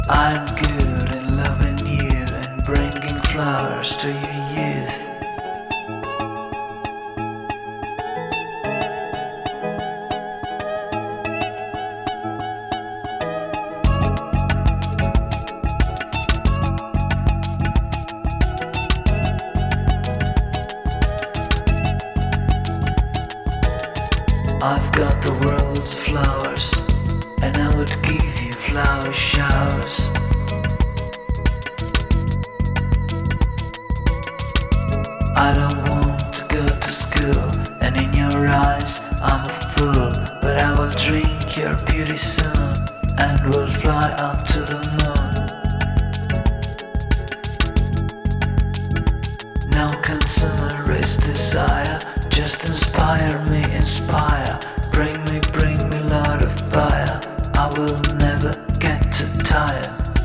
I'm good in loving you and bringing flowers to your youth. I've got the world's flowers, and I would give you flower showers. I don't want to go to school, and in your eyes I'm a fool, but I will drink your beauty soon, and we'll fly up to the moon. No consumerist desire, just inspire me, inspire. Bring me lot of fire. I will never get too tired.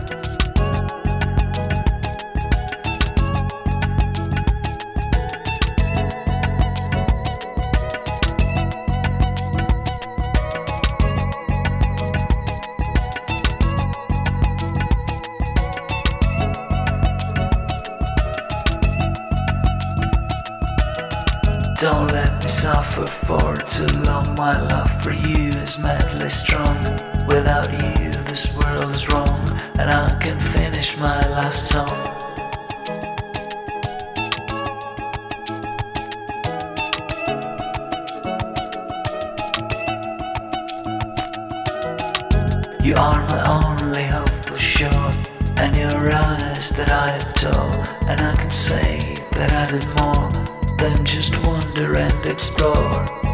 Don't let me suffer for too long. My love for you is madly strong. Without you, this world is wrong, and I can finish my last song. You are my only hope for sure, and your eyes that I adore, and I can say that I did more than just wonder and explore.